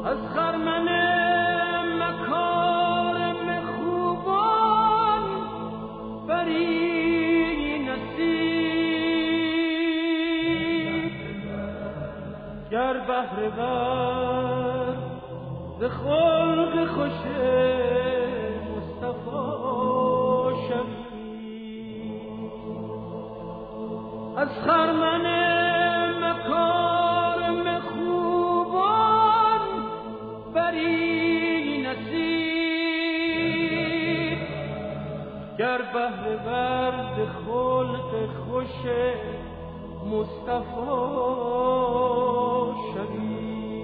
از خرمن مکارم خوبان بری نصیب گر بهره ور ز خلق خوش مصطفی شوی از خرمن مکارم خوبان بری نصیب گر بهره ور ز خلق خوش مصطفی شوی.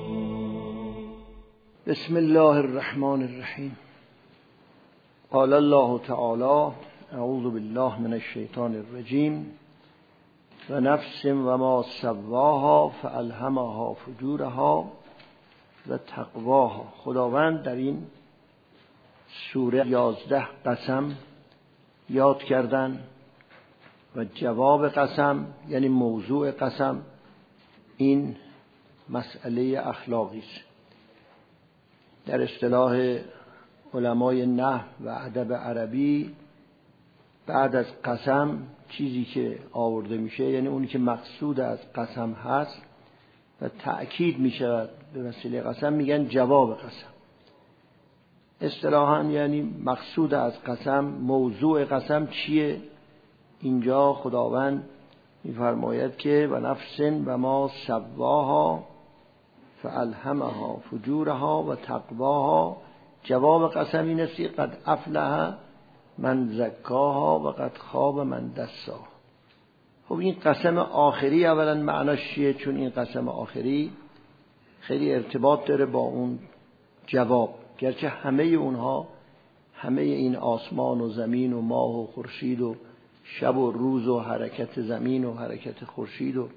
بسم الله الرحمن الرحیم. قال الله تعالی اعوذ بالله من الشیطان الرجیم و نفس و ما سواها فالهمها فجورها و تقواها. خداوند در این سوره 11 قسم یاد کردن و جواب قسم یعنی موضوع قسم این مسئله اخلاقی است. در اصطلاح علمای نحو و ادب عربی بعد از قسم چیزی که آورده میشه یعنی اونی که مقصود از قسم هست و تأکید میشه به وسیله قسم میگن جواب قسم. اصطلاحاً یعنی مقصود از قسم، موضوع قسم چیه؟ اینجا خداوند میفرماید که و نفس و ما سواها فالهمها فجورها و تقواها. جواب قسم این است قد افلح من زکاها و قد خاب من دساها. خب این قسم آخری اولا معناش چیه؟ چون این قسم آخری خیلی ارتباط داره با اون جواب، گرچه همه اونها، همه این آسمان و زمین و ماه و خورشید و شب و روز و حرکت زمین و حرکت خورشید و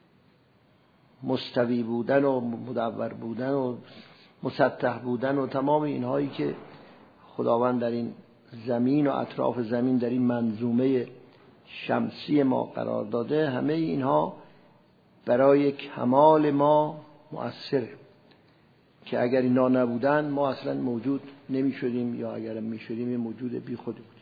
مستوی بودن و مدور بودن و مسطح بودن و تمام اینهایی که خداوند در این زمین و اطراف زمین در این منظومه شمسی ما قرار داده، همه اینها برای کمال ما مؤثره که اگر اینا نبودن ما اصلا موجود نمی شدیم یا اگر می شدیم موجود بی خود بودیم.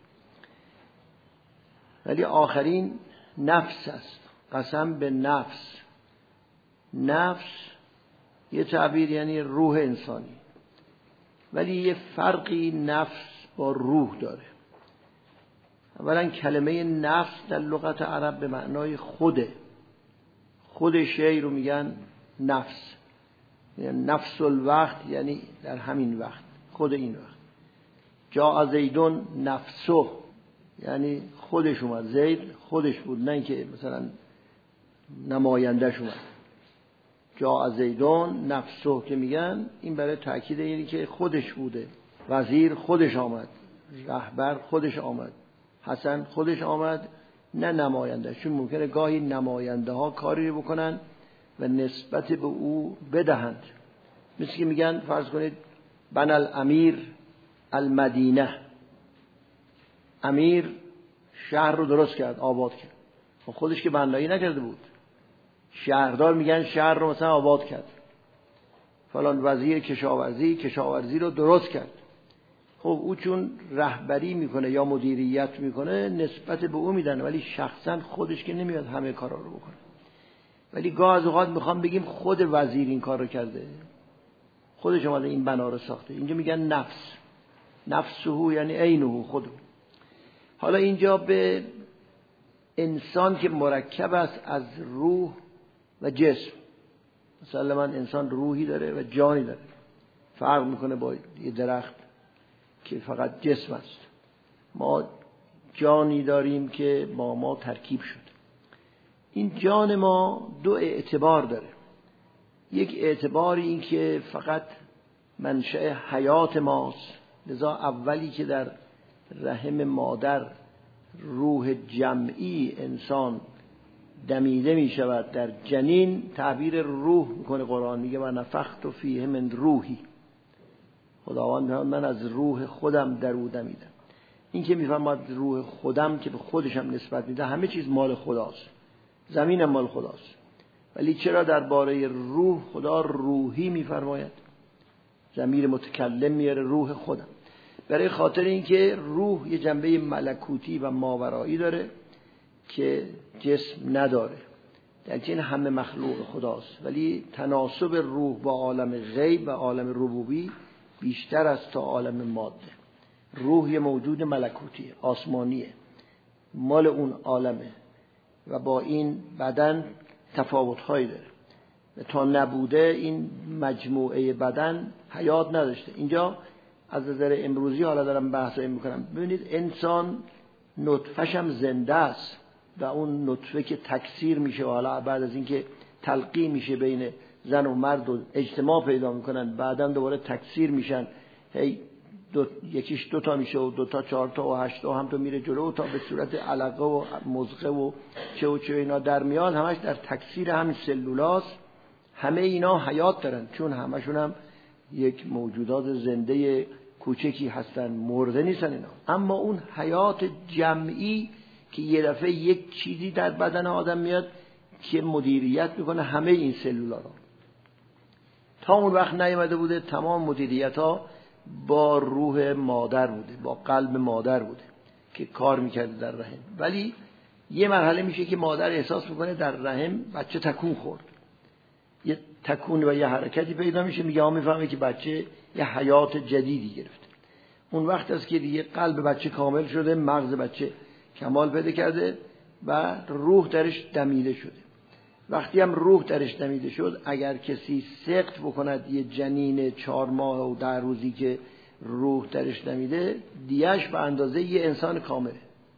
ولی آخرین نفس است، قسم به نفس. نفس یه تعبیر یعنی روح انسانی، ولی یه فرقی نفس با روح داره. اولا کلمه نفس در لغت عرب به معنای خوده، خود شی رو میگن نفس، یعنی نفس الوقت یعنی در همین وقت، خود این وقت. جاء زیدون نفسه یعنی خودش اومد، زید خودش بود، نه اینکه مثلا نمایندش اومد. جاء زیدون نفسه که میگن این برای تأکید اینه که خودش بوده. وزیر خودش آمد، رهبر خودش آمد، حسن خودش آمد، نه نماینده. چون ممکنه گاهی نماینده ها کاری بکنن و نسبت به او بدهند، مثل که میگن فرض کنید بن الامیر المدینه، امیر شهر رو درست کرد، آباد کرد، خودش که بنایی نکرده بود. شهردار میگن شهر رو مثلا آباد کرد. فلان وزیر کشاورزی رو درست کرد. خب او چون رهبری میکنه یا مدیریت میکنه نسبت به او میدن، ولی شخصا خودش که نمیاد همه کارا رو بکنه. ولی گاه از اوقات میخوام بگیم خود وزیر این کار رو کرده، خودش اومده این بنا رو ساخته. اینجا میگن نفس، نفسه یعنی عینه، خود. حالا اینجا به انسان که مرکب است از روح و جسم، مثلا من انسان روحی داره و جانی داره، فرق میکنه با یه درخت که فقط جسم است. ما جانی داریم که با ما ترکیب شد. این جان ما دو اعتبار داره. یک اعتباری این که فقط منشأ حیات ماست، لذا اولی که در رحم مادر روح جمعی انسان دمیده می شود در جنین، تعبیر روح میکنه قرآن، میگه و نفخت فیه من روحی. خداوند من از روح خودم در او دمیدم. این که میفهمد روح خودم که به خودشم نسبت میده، همه چیز مال خداست، زمینم مال خداست، ولی چرا درباره روح خدا روحی میفرماید؟ ضمیر متکلم میاره روح خودم، برای خاطر اینکه روح یه جنبه ملکوتی و ماورایی داره که جسم نداره. در این همه مخلوق خداست، ولی تناسب روح با عالم غیب و عالم ربوبی بیشتر از تا عالم ماده. روح یه موجود ملکوتی آسمانیه، مال اون عالمه و با این بدن تفاوت‌هایی داره و تا نبوده این مجموعه بدن حیات نداشته. اینجا از نظر امروزی حالا دارم بحثایی میکنم، ببینید انسان نطفه‌ش هم زنده است و اون نطفه که تکثیر میشه و حالا بعد از اینکه تلقی میشه بین زن و مرد و اجتماع پیدا میکنن، بعداً دوباره تکثیر میشن، هی یکیش 2 تا میشه و 2 تا 4 تا و 8 تا هم تو میره جلو تا به صورت علقه و مزغه و چه اینا در میاد، همش در تکثیر همین سلولاست. همه اینا حیات دارن چون همشون هم یک موجودات زنده کوچکی هستن، مرده نیستن اینا. اما اون حیات جمعی که یه دفعه یک چیزی در بدن آدم میاد که مدیریت میکنه همه این سلولا رو، تا اون وقت نیامده بوده تمام مدیریت ها با روح مادر بوده، با قلب مادر بوده که کار میکرده در رحم. ولی یه مرحله میشه که مادر احساس میکنه در رحم بچه تکون خورد، یه تکون و یه حرکتی پیدا میشه، میگه میفهمه که بچه یه حیات جدیدی گرفته. اون وقت است که دیگه قلب بچه کامل شده، مغز بچه کمال پیدا کرده و روح درش دمیده شده. وقتی هم روح درش دمیده شد، اگر کسی سقط بکند یه جنین 4 ماه و 10 روزی که روح درش دمیده، دیهش به اندازه یه انسان کامله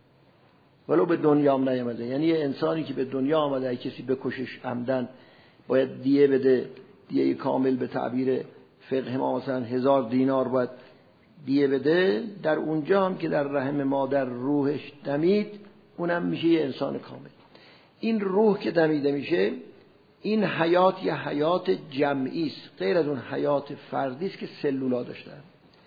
ولو به دنیا هم نیامده. یعنی یه انسانی که به دنیا آمده اگه کسی بکشش عمدن باید دیه بده، دیه کامل به تعبیر فقه ما مثلا 1000 دینار باید دیه بده. در اونجا هم که در رحم مادر روحش دمید، اونم میشه یه انسان کامل. این روح که دمیده میشه، این حیات یه حیات جمعی است، غیر از اون حیات فردی است که سلولا داشتن.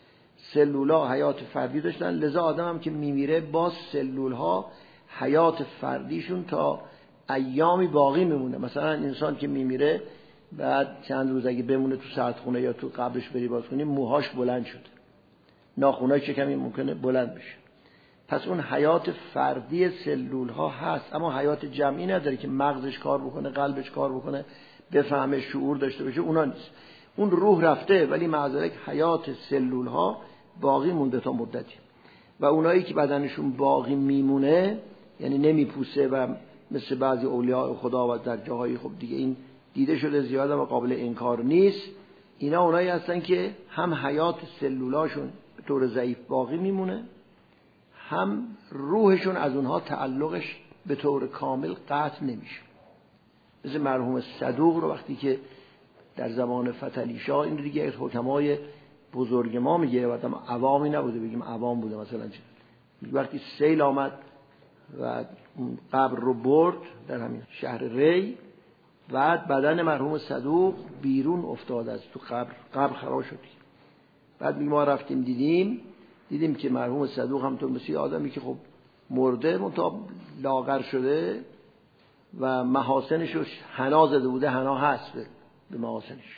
سلولا حیات فردی داشتن، لذا آدم هم که میمیره باز سلولها حیات فردیشون تا ایامی باقی میمونه. مثلا انسان که میمیره بعد چند روز اگه بمونه تو سردخونه یا تو قبرش بری باز کنی، موهاش بلند شده، ناخوناش کمی ممکنه بلند بشه. پس اون حیات فردی سلول ها هست، اما حیات جمعی نداره که مغزش کار بکنه، قلبش کار بکنه، بفهمه، شعور داشته باشه. اونا نیست. اون روح رفته ولی معذرک حیات سلول ها باقی مونده تا مدتی. و اونایی که بدنشون باقی میمونه، یعنی نمیپوسه و مثل بعضی اولیاء خدا و در جاهای خب دیگه این دیده شده زیاده و قابل انکار نیست، اینا اونایی هستن که هم حیات سلولاشون به طور ضعیف باقی میمونه، هم روحشون از اونها تعلقش به طور کامل قطع نمیشه. مثل مرحوم صدوق رو وقتی که در زمان فتحعلی شاه، این دیگه از حکمای بزرگ ما میگه، وقتی عوامی نبوده بگیم عوام بوده، مثلا وقتی سیل آمد و قبر رو برد در همین شهر ری، بعد بدن مرحوم صدوق بیرون افتاد از تو قبر خراب شد. بعد ما رفتیم دیدیم که مرحوم صدوق هم تو مثل آدمی که خب مرده منتها لاغر شده و محاسنش رو حنا زده بوده، حنا هست به محاسنش،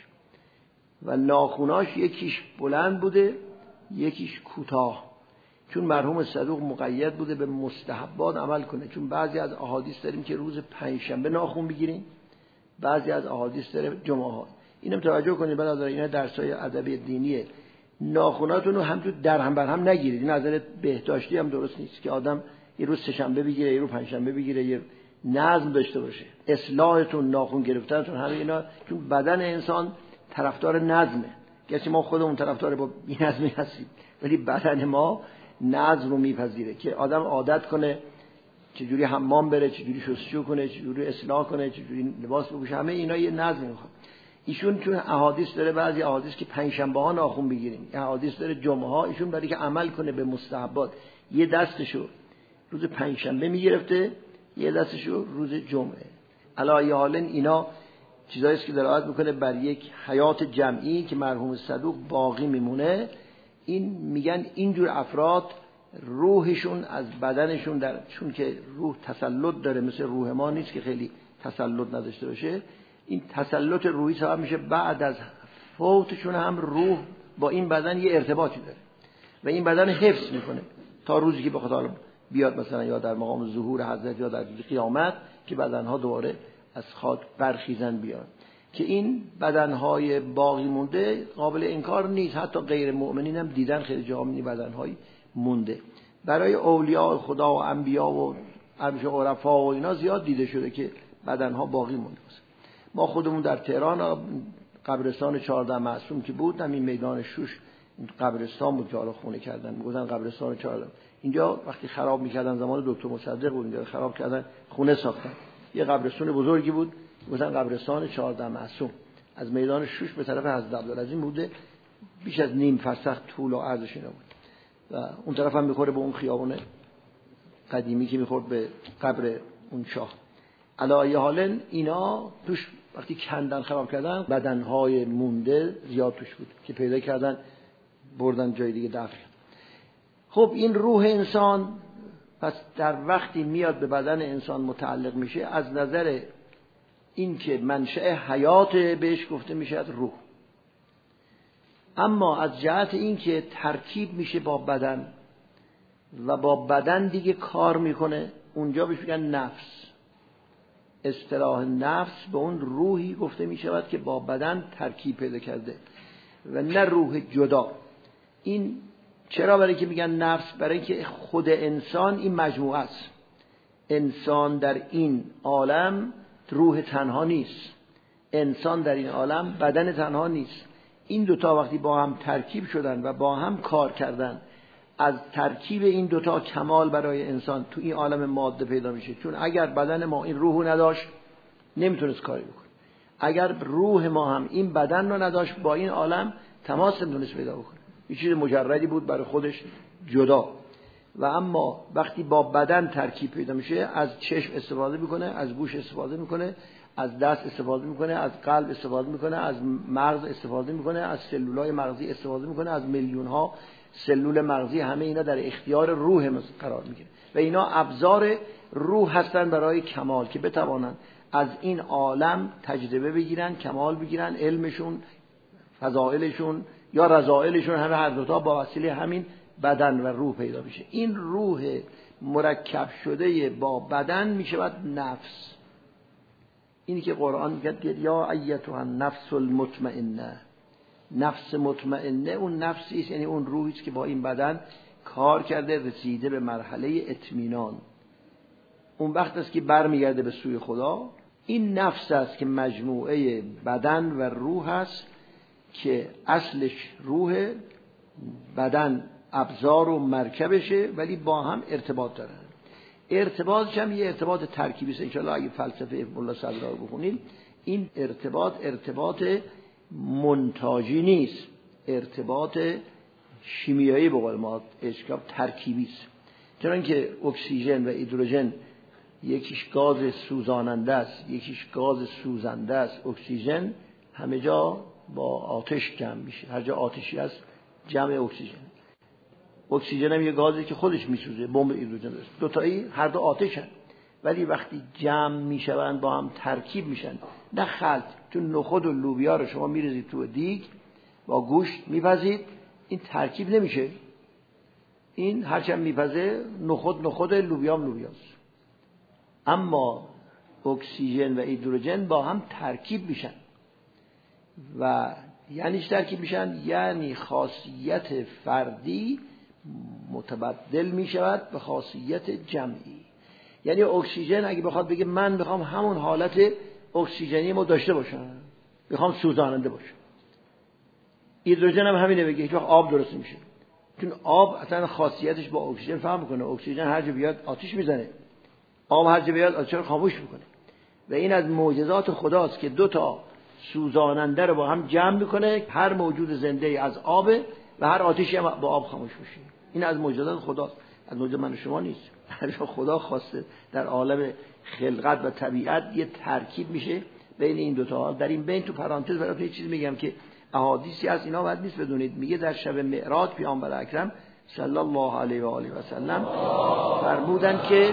و ناخوناش یکیش بلند بوده یکیش کوتاه، چون مرحوم صدوق مقید بوده به مستحبات عمل کنه. چون بعضی از احادیث داریم که روز پنجشنبه ناخون بگیریم، بعضی از احادیث داره جمعه ها. اینم توجه کنید، بعد اینا درسای ادبی دینیه، ناخوناتون رو همجور در هم بر هم نگیرید. این نظر بهداشتی هم درست نیست که آدم یه روز سه‌شنبه بگیره، یه روز پنجشنبه بگیره، یه نظم داشته باشه. اصلاحتون، ناخون گرفتنتون، همه اینا، چون بدن انسان طرفدار نظمه. گرچه ما خودمون طرفدار با بی‌نظمی هستیم، ولی بدن ما نظم رو میپذیره که آدم عادت کنه چجوری حمام بره، چجوری شستشو کنه، چجوری اصلاح کنه، چجوری لباس بپوشه. همه اینا یه نظم میخواد. ایشون چون احادیث داره، بعضی احادیث که پنجشنبه ها ناخون بگیریم، احادیث داره جمعه ها، ایشون برای که عمل کنه به مستحبات یه دستشو روز پنجشنبه میگرفته، یه دستشو روز جمعه. علی حال اینا چیزایی است که دلالت میکنه بر یک حیات جمعی که مرحوم صدوق باقی میمونه. این میگن اینجور افراد روحشون از بدنشون چون که روح تسلط داره، مثل روح ما نیست که خیلی تسلط نداشته باشه، این تسلط روحی سبب میشه بعد از فوتشون هم روح با این بدن یه ارتباطی داره و این بدن حفظ میکنه تا روزی که بخواد بیاد مثلا یا در مقام ظهور حضرت یا در قیامت که بدنها دوباره از خاک برخیزن بیان، که این بدنهای باقی مونده قابل انکار نیست. حتی غیر مؤمنین هم دیدن خیلی جاها بدنهای مونده. برای اولیاء خدا و انبیا و عرفا و اینا زیاد دیده شده که بدنها باقی مونده. ما خودمون در تهران قبرستان 14 معصوم که بود، همین میدان شوش قبرستان بود که حالا خونه کردن، میگفتن قبرستان 14. اینجا وقتی خراب میکردن زمان دکتر مصدق بود، اینجا خراب کردن خونه ساختن. یه قبرستون بزرگی بود، میگفتن قبرستان 14 معصوم. از میدان شوش به طرف حضرت عبدالعظیم بوده، بیش از نیم فرسخ طول و عرضش اینا بود و اون طرف هم میخوره به اون خیابون قدیمی که میخورد به قبر اون شاه. علی ای حال اینا توش وقتی کندن خراب کردن بدنهای مونده زیاد توش بود که پیدا کردن بردن جای دیگه دفن. خب این روح انسان پس در وقتی میاد به بدن انسان متعلق میشه، از نظر این که منشأ حیات بهش گفته میشه روح، اما از جهت این که ترکیب میشه با بدن و با بدن دیگه کار میکنه، اونجا بهش میگن نفس. اصطلاح نفس به اون روحی گفته میشود که با بدن ترکیب پیدا کرده و نه روح جدا. این چرا؟ برای که میگن نفس، برای که خود انسان این مجموعه است. انسان در این عالم روح تنها نیست، انسان در این عالم بدن تنها نیست. این دوتا وقتی با هم ترکیب شدن و با هم کار کردن، از ترکیب این دوتا کمال برای انسان تو این عالم ماده پیدا میشه. چون اگر بدن ما این روحو نداشت نمیتونست کاری بکنه، اگر روح ما هم این بدن رو نداشت با این عالم تماس نمیتونست پیدا بکنه، یه چیز مجردی بود برای خودش جدا. و اما وقتی با بدن ترکیب پیدا میشه، از چشم استفاده میکنه، از گوش استفاده میکنه، از دست استفاده میکنه، از قلب استفاده میکنه، از مغز استفاده میکنه، از سلولای مغزی استفاده میکنه، از میلیون ها سلول مغزی. همه اینا در اختیار روح قرار میگیره و اینا ابزار روح هستن برای کمال، که بتوانن از این عالم تجربه بگیرن، کمال بگیرن، علمشون، فضائلشون یا رذائلشون همه هر دوتا با وسیله همین بدن و روح پیدا میشه. این روح مرکب شده با بدن میشود نفس. اینی که قرآن میگه یا ایتها النفس المطمئنه، نفس مطمئنه اون نفسی است، یعنی اون روحی است که با این بدن کار کرده، رسیده به مرحله اطمینان. اون وقت است که برمیگرده به سوی خدا. این نفس است که مجموعه بدن و روح است، که اصلش روح، بدن ابزار و مرکبشه، ولی با هم ارتباط دارن. ارتباطش هم یه ارتباط ترکیبی است. انشاءالله اگه فلسفه مولا صدرا رو بخونید، این ارتباط منتاجی نیست، ارتباط شیمیایی به قول ما اشکاب ترکیبی است. چون که اکسیژن و هیدروژن یکیش گاز سوزاننده است، یکیش گاز سوزنده است. اکسیژن همه جا با آتش جمع میشه، هر جا آتشی است جمع اکسیژن. اکسیژن هم یه گازی که خودش میسوزه، بمب هیدروژن است. دو تایی هر دو آتشن، ولی وقتی جمع میشوند با هم ترکیب میشن. نه خلط. چون نخود و لوبیا رو شما میریزید تو دیگ با گوشت میپزید، این ترکیب نمیشه. این هرچند میپزه نخود لوبیا لوبیاست. اما اکسیژن و هیدروژن با هم ترکیب میشن و یعنی ترکیب میشن، یعنی خاصیت فردی متبدل میشود به خاصیت جمعی. یعنی اکسیژن اگه بخواد بگه من میخوام همون حالت اکسیژنی ما داشته باشم، میخوام سوزاننده باشم. هیدروژن هم همینه، بگه هیچ وقت آب درست میشه. چون آب اصلا خاصیتش با اکسیژن فرق میکنه. اکسیژن هر جا بیاد آتش میزنه، آب هر جا بیاد آتش رو خاموش میکنه. و این از معجزات خداست که دو تا سوزاننده رو با هم جمع میکنه. هر موجود زنده از آب و هر آتشی هم با آب خاموش میشه. این از معجزات خداست، از معجزات من و شما نیست. خدا خواسته در عالم خلقت و طبیعت یه ترکیب میشه بین این دوتا. در این بین تو پرانتز براتون یه چیز میگم که احادیثی از اینا باید نیست بدونید. میگه در شب معراج پیامبر اکرم صلی الله علیه و آله و سلم فرمودن که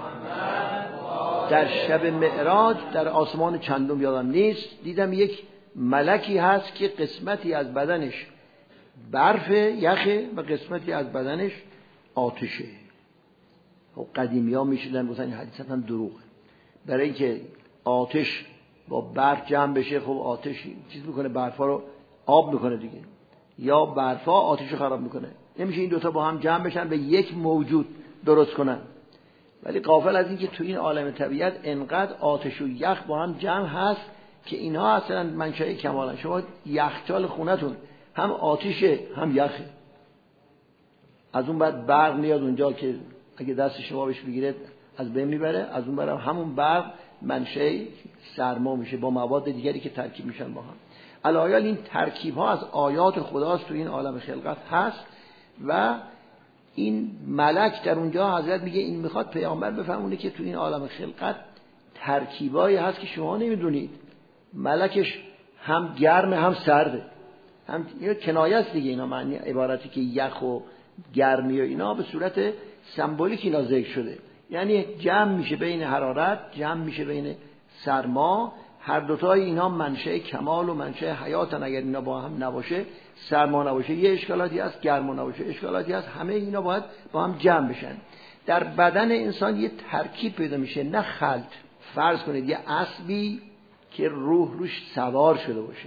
در شب معراج در آسمان چندم یادم نیست، دیدم یک ملکی هست که قسمتی از بدنش برف یخه و قسمتی از بدنش آتشه. خب قدیمی ها میشیدن گفتن این حدیث هم دروغه، برای اینکه آتش با برف جمع بشه، خب آتش چیز میکنه، برفا رو آب میکنه دیگه، یا برفا آتش رو خراب میکنه، نمیشه این دوتا با هم جمع بشن به یک موجود درست کنن. ولی غافل از این که تو این عالم طبیعت انقدر آتش و یخ با هم جمع هست که اینها اصلا منشأ کمالن. شما یخچال خونتون هم آتیشه هم یخه، از اون بعد برق میاد اونجا که اگه دست شما بهش بگیره از بین میبره، از اون بعد همون برق منشأ سرما میشه با مواد دیگری که ترکیب میشن با هم. الایال این ترکیب ها از آیات خداست تو این عالم خلقت هست و این ملک در اونجا حضرت میگه این میخواد پیامبر بفهمونه که تو این عالم خلقت ترکیبایی هست که شما نمیدونید. ملکش هم گرمه هم سرده، هم این کنایه است دیگه. اینا معنی عبارتی که یخ و گرمی و اینا به صورت سمبولیک اینا ذکر شده، یعنی جمع میشه بین حرارت، جمع میشه بین سرما. هر دوتای اینا منشأ کمال و منشأ حیاتن. اگر اینا با هم نباشه، سرما نباشه یه اشکالاتی هست، گرما نباشه اشکالاتی هست، همه اینا باید با هم جمع بشن. در بدن انسان یه ترکیب پیدا میشه، نه خلط. فرض کنید یه اسبی که روح روش سوار شده باشه،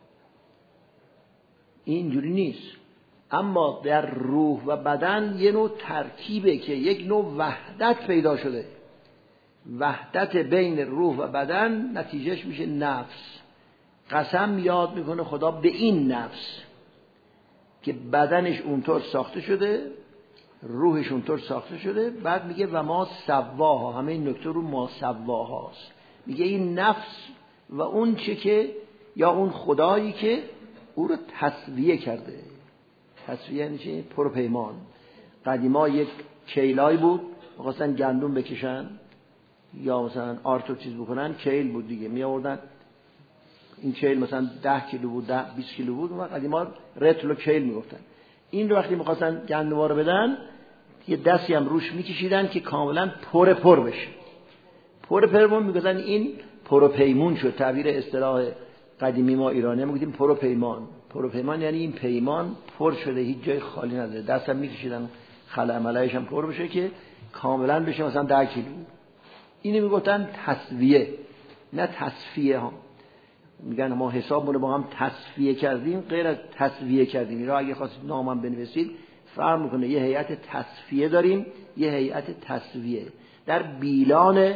اینجوری نیست. اما در روح و بدن یه نوع ترکیبه که یک نوع وحدت پیدا شده، وحدت بین روح و بدن، نتیجهش میشه نفس. قسم یاد میکنه خدا به این نفس که بدنش اونطور ساخته شده، روحش اونطور ساخته شده. بعد میگه و ما سواها، همه این نکته رو ما سواهاست. میگه این نفس و اون چه که، یا اون خدایی که او رو تسویه کرده. تسویه یعنی چی؟ پروپیمان. قدیما یک کیلای بود، می‌خواستن گندم بکشن یا مثلا آرتو چیز بکنن، کیل بود دیگه، می آوردن. این کیل مثلا 10 کیلو بود، 20 کیلو بود، و قدیما رتل و کیل میگفتن. این رو وقتی می‌خواستن گندم‌ها رو بدن، یه دستی هم روش میکشیدن که کاملا پر بشه. پر میگفتن این پروپیمون شد. تعبیر اصطلاح قدیمی ما ایرانی میگفتیم پروپیمان. پروپیمان یعنی این پیمان پر شده، هیچ جای خالی نداره. دستم میکشیدن خلا عملایش هم پر بشه که کاملا بشه مثلا 10 کیلو. اینو میگفتن تسویه، نه تصفیه ها. میگن ما حسابمون رو با هم تصفیه کردیم، غیر از تسویه کردیم. این را اگه خواستید نامم بنویسید فرق میکنه. یه هیئت تصفیه داریم، یه هیئت تسویه. در بیلان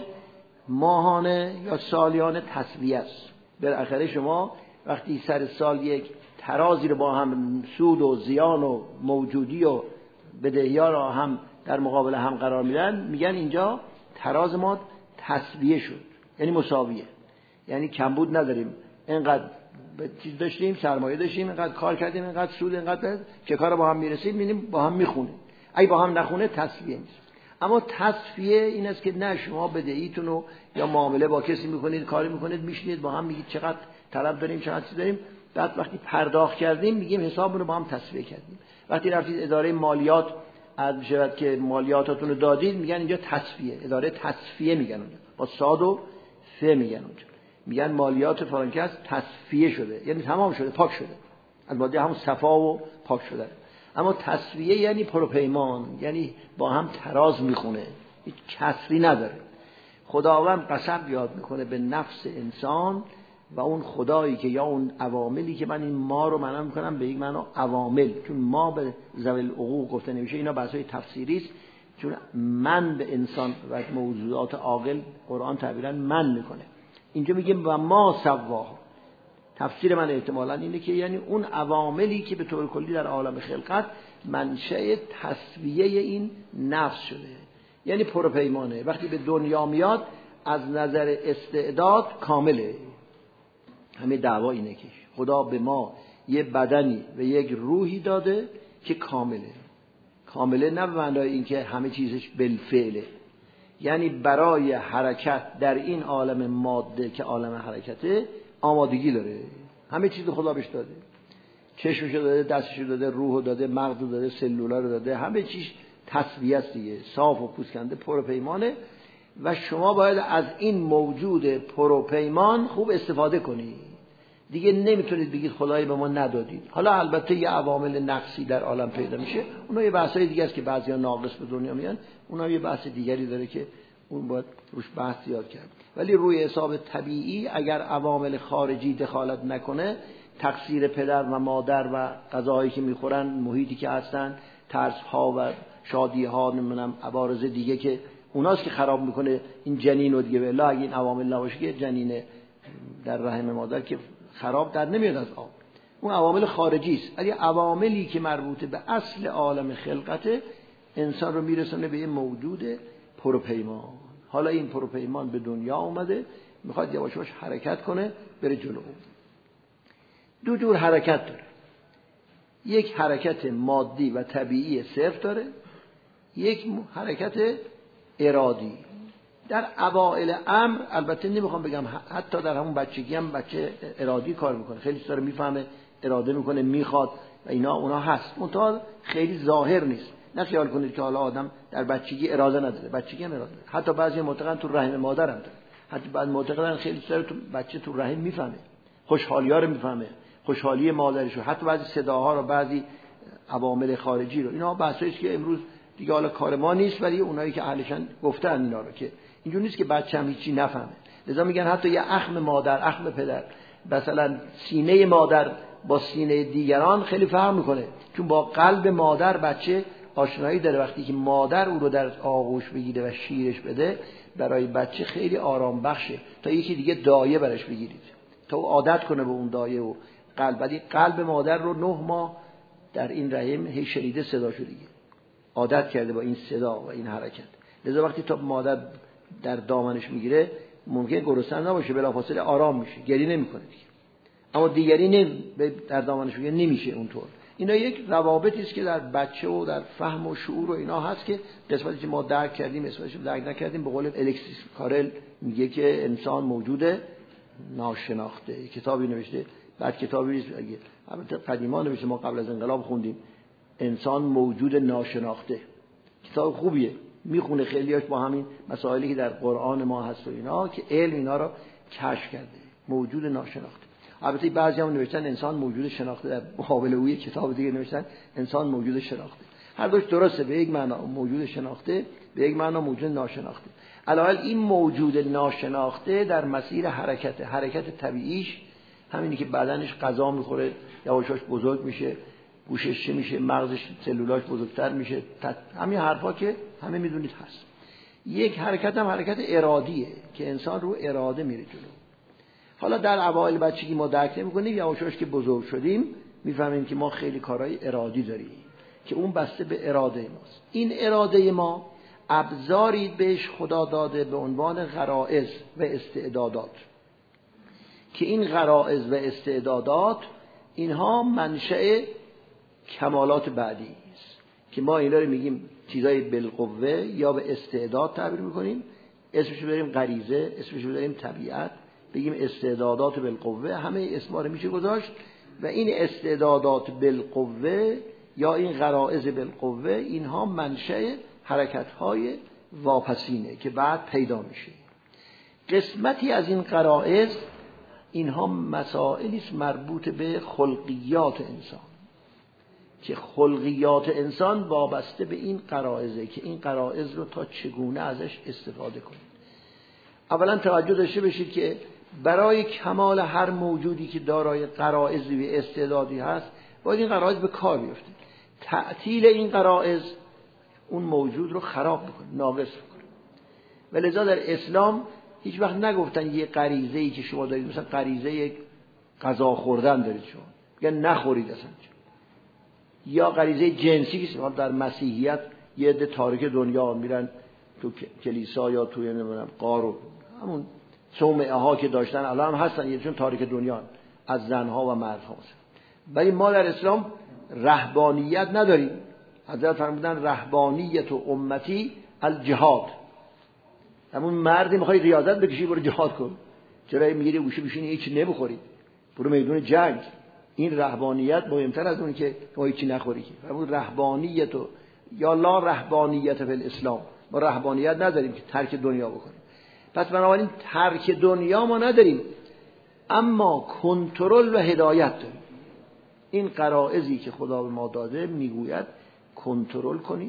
ماهانه یا سالیانه تسویه است. بالاخره شما وقتی سر سال یک ترازی رو با هم سود و زیان و موجودی و بدهی‌ها را هم در مقابل هم قرار میدن، میگن اینجا تراز ما تسویه شد، یعنی مساویه، یعنی کمبود نداریم. اینقدر چیز داشتیم، سرمایه داشتیم، اینقدر کار کردیم، اینقدر سود، اینقدر که کار با هم میرسید، می‌بینیم با هم میخونه. اگه با هم نخونه تسویه نیست. اما تصفیه این است که نه شما بدهیتون رو یا معامله با کسی میکنید، کاری میکنید، میشینید با هم میگید چقدر طلب داریم، چقدر چیز داریم، بعد وقتی پرداخت کردیم میگیم حسابمون رو با هم تصفیه کردیم. وقتی رفتید اداره مالیات عرض شود که مالیاتاتون رو دادید، میگن اینجا تصفیه، اداره تصفیه میگن اونجا، با صاد و ف میگن اونجا، میگن مالیات فلان کس تصفیه شده، یعنی تمام شده، پاک شده، از ماده همون صفا و پاک شده. اما تسویه یعنی پروپیمان، یعنی با هم تراز میخونه، هیچ کسری نداره. خداوند قسم یاد میکنه به نفس انسان و اون خدایی که، یا اون عواملی که، من این ما رو معنا میکنم به یک معنا عوامل، چون ما به ذوی العقول گفته نمیشه، اینا بحثای تفسیری است. چون من به انسان و موجودات عاقل قرآن تعبیرا من میکنه. اینجا میگیم و ما سواها. تفسیر من احتمالاً اینه که یعنی اون عواملی که به طور کلی در عالم خلقت منشأ تسویه این نفس شده، یعنی پروپیمانه. وقتی به دنیا میاد از نظر استعداد کامله. همه دعوا اینه که خدا به ما یه بدنی و یک روحی داده که کامله نه به معنای اینکه همه چیزش بالفعله، یعنی برای حرکت در این عالم ماده که عالم حرکته آمادگی داره. همه چیز خدا بهش داده، چشمشو داده، دستشو داده، روحو داده، مغزو داده، سلولا رو داده، همه چیز تسویه است دیگه، صاف و پوسکنده، پروپیمانه. و شما باید از این موجود پروپیمان خوب استفاده کنی. دیگه نمیتونید بگید خدای به ما ندادید. حالا البته یه عوامل نقصی در عالم پیدا میشه، اونها یه بحثای دیگه است که بعضیا ناقص به دنیا میان، اونها یه بحث دیگری داره که اون باید روش بحث زیاد کرد. ولی روی حساب طبیعی اگر عوامل خارجی دخالت نکنه، تقصیر پدر و مادر و غذاهایی که میخورن، محیطی که هستن، ترس‌ها و شادی‌ها، نمیدونم عوارض دیگه که اوناست که خراب میکنه این جنین رو دیگه. والله اگه این عوامل نباشه که جنین در رحم مادر که خراب در نمیاد از آب، اون عوامل خارجی است. ولی عواملی که مربوط به اصل عالم خلقت انسان رو میرسونه به یه موجود پروپیمان. حالا این پروپیمان به دنیا اومده، میخواد یواش یواش حرکت کنه بره جلو. دو جور حرکت داره، یک حرکت مادی و طبیعی صرف داره، یک حرکت ارادی. در اوائل امر البته نمیخوام بگم حتی در همون بچگی هم بچه ارادی کار میکنه، خیلی چیزا رو میفهمه، اراده میکنه، میخواد و اونا هست، منتها خیلی ظاهر نیست. نه خیال کنید که حالا آدم در بچگی اراده نداره، بچگی هم اراده داره. حتی بعضی معتقدن تو رحم مادر هم داره، حتی بعضی معتقدن خیلی چیزا رو تو بچه تو رحم میفهمه، خوشحالی‌ها رو میفهمه، خوشحالی مادرش رو، حتی بعضی صداها رو، بعضی عوامل خارجی رو. اینا بحثایی است که امروز دیگه حالا کار ما نیست، ولی اونایی که اهلشن گفتن اینا رو که اینجوری نیست که بچه هم هیچی نفهمه. لذا میگن حتی یه اخم مادر، اخم پدر، مثلا سینه مادر با سینه دیگران خیلی فرق میکنه، چون با قلب مادر بچه آشنایی داره. وقتی که مادر او رو در آغوش بگیره و شیرش بده، برای بچه خیلی آرام بخشه تا یکی دیگه دایه برش بگیرید، تا او عادت کنه به اون دایه و قلب. ولی قلب مادر رو 9 ماه در این رحم هی شنیده صداشو دیگه، عادت کرده با این صدا و این حرکت. لذا وقتی تا مادر در دامنش میگیره ممکن گرسنه نباشه، بلافاصله آرام میشه، گریه نمیکنه دیگه. اما دیگری در دامنش میگیره نمیشه اونطور. اینا یک روابطی است که در بچه و در فهم و شعور و اینا هست که قسمتی که ما درک کردیم، قسمتی که درک نکردیم. به قول الکسیس کارل میگه که انسان موجود ناشناخته. کتابی نوشته، بعد کتابی اگه البته قدیما نوشته، ما قبل از انقلاب خوندیم، انسان موجود ناشناخته. کتاب خوبیه، میخونه خیلیاش با همین مسائلی که در قرآن ما هست و اینا، که علم اینا رو کشف کرده. موجود ناشناخته. البته بعضی هم نوشتن انسان موجود شناخته، در مقابل او یک کتاب دیگه نوشتن انسان موجود شناخته. هر دوش درسته، به یک معنا موجود شناخته، به یک معنا موجود ناشناخته. علاوه این موجود ناشناخته در مسیر حرکت طبیعیش همینی که بدنش غذا میخوره، یواشاش بزرگ میشه، گوشش چه میشه، مغزش سلولاش بزرگتر میشه، همین حرفا که همه میدونید هست. یک حرکت هم حرکت ارادیه که انسان رو اراده میره جلو. حالا در اوایل بچگی ما درک نمی‌کنیم، یواشاش که بزرگ شدیم میفهمیم که ما خیلی کارهای ارادی داریم که اون بسته به اراده ماست. این اراده ما ابزاری بهش خدا داده به عنوان غرائز و استعدادات، که این غرائز و استعدادات اینها منشأ کمالات بعدی است که ما اینا رو میگیم چیزای بالقوه یا به استعداد تعبیر میکنیم. اسمش رو بریم غریزه، اسمش رو بریم طبیعت، بگیم استعدادات بالقوه، همه اسما رو میشه گذاشت. و این استعدادات بالقوه یا این غرائز بالقوه اینها منشأ حرکت‌های واپسینه که بعد پیدا میشه. قسمتی از این غرائز اینها مسائلی است مربوط به خلقیات انسان، که خلقیات انسان وابسته به این غرائزه که این غرائز رو تا چگونه ازش استفاده کنید. اولا توجه داشته باشید که برای کمال هر موجودی که دارای غرائزی و استعدادی هست باید این غرائز به کار بیفته. تعطیل این غرائز اون موجود رو خراب میکنه، ناقص میکنه. و لذا در اسلام هیچ وقت نگفتن یه غریزه‌ای که شما دارید، مثلا غریزه غذا خوردن دارید شما، میگن نخورید اصلا. یا غریزه جنسی که در مسیحیت یه عده تارک دنیا میرن تو کلیسا یا توی نمیدونم غار و همون صومعه ها که داشتن الان هم هستن، یه چون تارک دنیا از زنها و مردها. ولی ما در اسلام رهبانیت نداریم. حضرت فرمودن رهبانیت و امتی الجهاد. همون مردی میخوای ریاضت بکشی برو جهاد کن، چرا میگیری گوشه بشینی هیچ نمیخوری برو میدون جنگ؟ این رهبانیت مهمتر از اون که تو هیچی نخوری. فرمود رهبانیت و یا لا رهبانیت فی الاسلام، ما رهبانیت نداریم که ترک دنیا بکنیم. پس بنابراین ترک دنیا ما نداریم، اما کنترل و هدایت داریم. این غرایزی که خدا به ما داده میگوید کنترل کنید،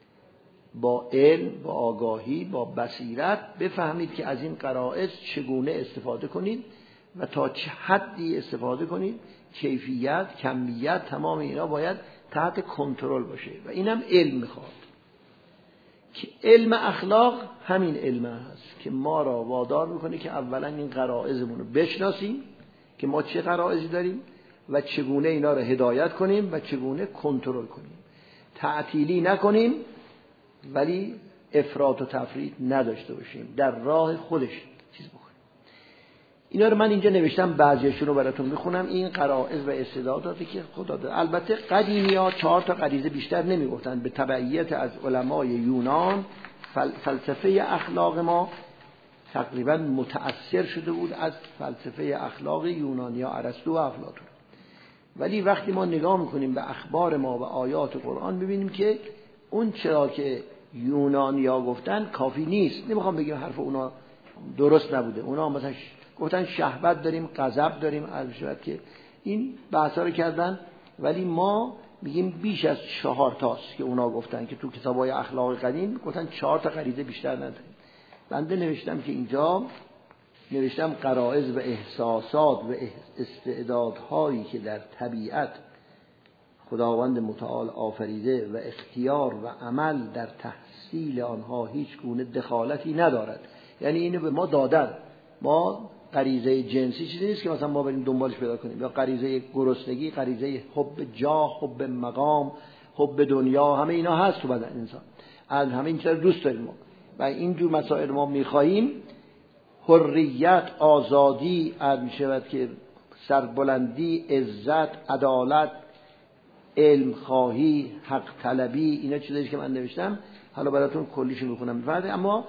با علم، با آگاهی، با بصیرت بفهمید که از این غرایز چگونه استفاده کنید و تا چه حدی استفاده کنید. کیفیت، کمیت، تمام اینا باید تحت کنترل باشه و اینم علم میخواد که علم اخلاق همین علم هست که ما را وادار میکنه که اولا این غرایزمون رو بشناسیم که ما چه غرایزی داریم و چگونه اینا رو هدایت کنیم و چگونه کنترل کنیم. تعطیلی نکنیم ولی افراط و تفریط نداشته باشیم، در راه خودش چیز بکنیم. اینا رو من اینجا نوشتم، بعضیشون رو براتون میخونم. این غرایز و استعداداتی که خدا داده. البته قدیمی‌ها 4 تا غریزه بیشتر نمیگفتن. به تبعیت از علمای یونان فلسفه اخلاق ما تقریبا متأثر شده بود از فلسفه اخلاق یونانیا، ارسطو و افلاطون. ولی وقتی ما نگاه میکنیم به اخبار ما و آیات قرآن میبینیم که اون چرا که یونانیا گفتن کافی نیست. نمیخوام بگیم حرف اونا درست نبوده. اونا مثلا گفتن شهوت داریم، غضب داریم، البته که این بحثا رو کردن، ولی ما میگیم بیش از 4 تاست که اونا گفتن که تو کتابای اخلاق قدیم گفتن 4 تا غریزه بیشتر نداریم. بنده نوشتم که اینجا نوشتم غرایز و احساسات و استعدادهایی که در طبیعت خداوند متعال آفریده و اختیار و عمل در تحصیل آنها هیچ گونه دخالتی ندارد. یعنی اینو به ما دادن. ما غریزه جنسی چیزی نیست که مثلا ما بریم دنبالش پیدا کنیم، یا غریزه گرسنگی، غریزه حب جاه، حب مقام، حب دنیا، همه اینا هست تو بدن انسان. از همه این چیزا دوست داریم ما و اینجور مسائل ما می‌خواهیم. حریت، آزادی، می‌شود که سربلندی، عزت، عدالت، علم خواهی، حق طلبی، اینا چیزایی که من نوشتم. حالا براتون کلیشو می‌خونم. اما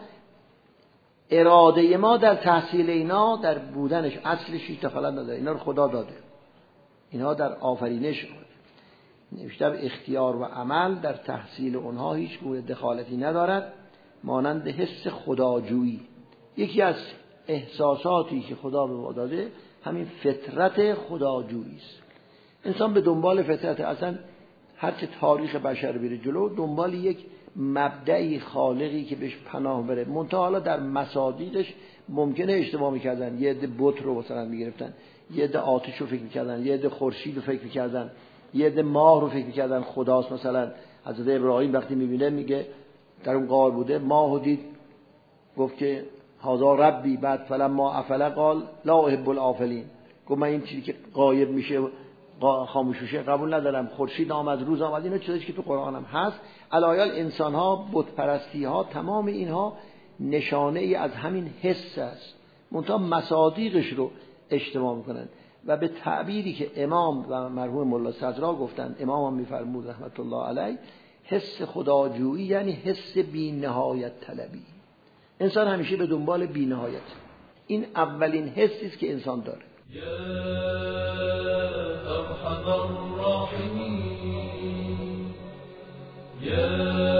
اراده ما در تحصیل اینا، در بودنش، اصلش هیچ دخالت نداره. اینا رو خدا داده. اینها در آفرینش نوشته اختیار و عمل در تحصیل اونها هیچ گونه دخالتی ندارد، مانند حس خداجویی. یکی از احساساتی که خدا به ما داده همین فطرت خداجویی است. انسان به دنبال فطرت، اصلا هرچه تاریخ بشر بره جلو دنبال یک مبدعی خالقی که بهش پناه بره. منتها حالا در مصادیقش ممکنه اشتباه میکردن. یه عده بت رو مثلا میگرفتن، یه عده آتش رو فکر میکردن، یه عده خورشید رو فکر میکردن، یه عده ماه رو فکر میکردن خداست. مثلا حضرت ابراهیم وقتی میبینه میگه در اون غار بوده، ماهو دید گفت که هذا ربی، بعد فلما افل قال لا احب الافلین، گفت من این چیزی که غایب میشه خاموش میشه قبول ندارم. خورشید آمد، روز آمد، اینا چیزایی که تو قرآن هم هست. علایال انسان ها، بت پرستی ها، تمام اینها نشانه ای از همین حس است. منتها مصادیقش رو اشتباه میکنن و به تعبیری که امام و مرحوم ملا صدرا گفتن، امام هم میفرمود رحمت الله علیه، حس خداجویی یعنی حس بی نهایت طلبی. انسان همیشه به دنبال بی نهایت. این اولین حسی است که انسان داره. یا ارحم الراحمین یا